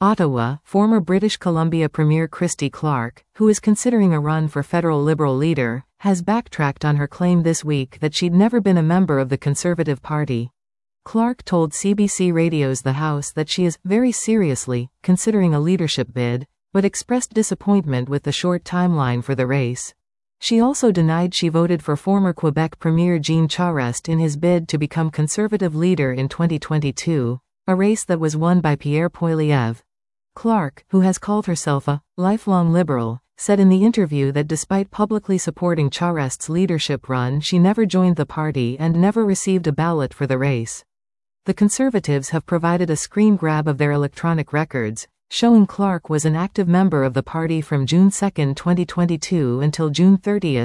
Ottawa, former British Columbia Premier Christy Clark, who is considering a run for federal Liberal leader, has backtracked on her claim this week that she'd never been a member of the Conservative Party. Clark told CBC Radio's The House that she is, very seriously, considering a leadership bid, but expressed disappointment with the short timeline for the race. She also denied she voted for former Quebec Premier Jean Charest in his bid to become Conservative leader in 2022, a race that was won by Pierre Poilievre. Clark, who has called herself a lifelong Liberal, said in the interview that despite publicly supporting Charest's leadership run, she never joined the party and never received a ballot for the race. The Conservatives have provided a screen grab of their electronic records, showing Clark was an active member of the party from June 2, 2022 until June 30,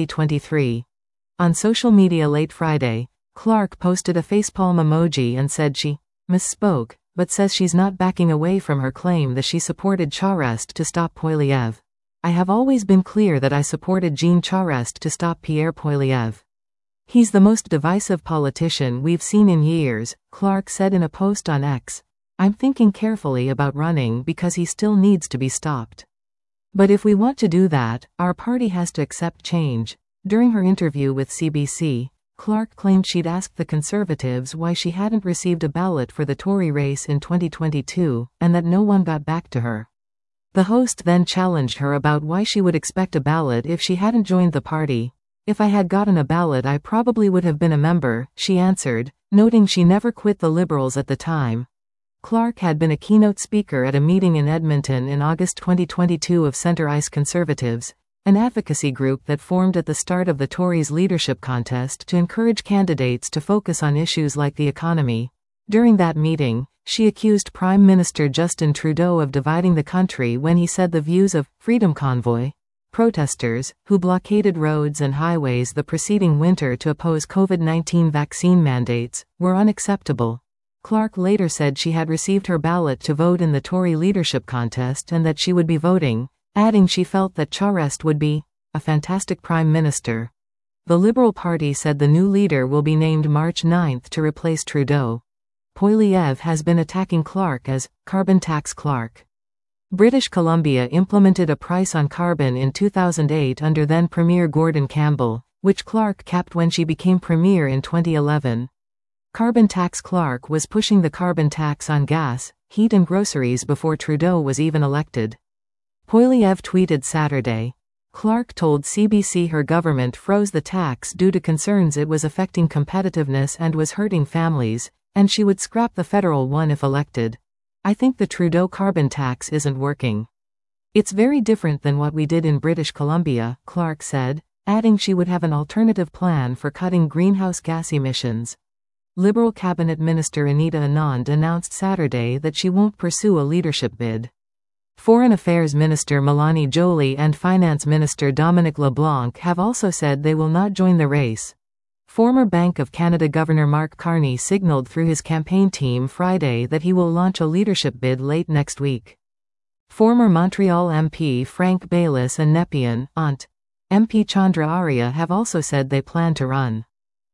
2023. On social media late Friday, Clark posted a facepalm emoji and said she misspoke, but says she's not backing away from her claim that she supported Charest to stop Poilievre. I have always been clear that I supported Jean Charest to stop Pierre Poilievre. He's the most divisive politician we've seen in years, Clark said in a post on X. I'm thinking carefully about running because he still needs to be stopped. But if we want to do that, our party has to accept change. During her interview with CBC, Clark claimed she'd asked the Conservatives why she hadn't received a ballot for the Tory race in 2022, and that no one got back to her. The host then challenged her about why she would expect a ballot if she hadn't joined the party. If I had gotten a ballot, I probably would have been a member, she answered, noting she never quit the Liberals at the time. Clark had been a keynote speaker at a meeting in Edmonton in August 2022 of Centre Ice Conservatives, an advocacy group that formed at the start of the Tories' leadership contest to encourage candidates to focus on issues like the economy. During that meeting, she accused Prime Minister Justin Trudeau of dividing the country when he said the views of Freedom Convoy protesters, who blockaded roads and highways the preceding winter to oppose COVID-19 vaccine mandates, were unacceptable. Clark later said she had received her ballot to vote in the Tory leadership contest and that she would be voting, adding she felt that Charest would be a fantastic prime minister. The Liberal Party said the new leader will be named March 9 to replace Trudeau. Poilievre has been attacking Clark as Carbon Tax Clark. British Columbia implemented a price on carbon in 2008 under then Premier Gordon Campbell, which Clark capped when she became Premier in 2011. Carbon Tax Clark was pushing the carbon tax on gas, heat and groceries before Trudeau was even elected. Poilievre tweeted Saturday. Clark told CBC her government froze the tax due to concerns it was affecting competitiveness and was hurting families, and she would scrap the federal one if elected. I think the Trudeau carbon tax isn't working. It's very different than what we did in British Columbia, Clark said, adding she would have an alternative plan for cutting greenhouse gas emissions. Liberal Cabinet Minister Anita Anand announced Saturday that she won't pursue a leadership bid. Foreign Affairs Minister Mélanie Joly and Finance Minister Dominic LeBlanc have also said they will not join the race. Former Bank of Canada Governor Mark Carney signaled through his campaign team Friday that he will launch a leadership bid late next week. Former Montreal MP Frank Baylis and Nepean, Aunt. MP Chandra Arya have also said they plan to run.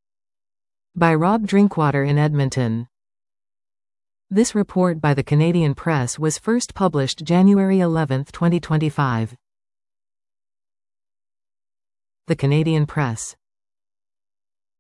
By Rob Drinkwater in Edmonton. This report by the Canadian Press was first published January 11, 2025. The Canadian Press.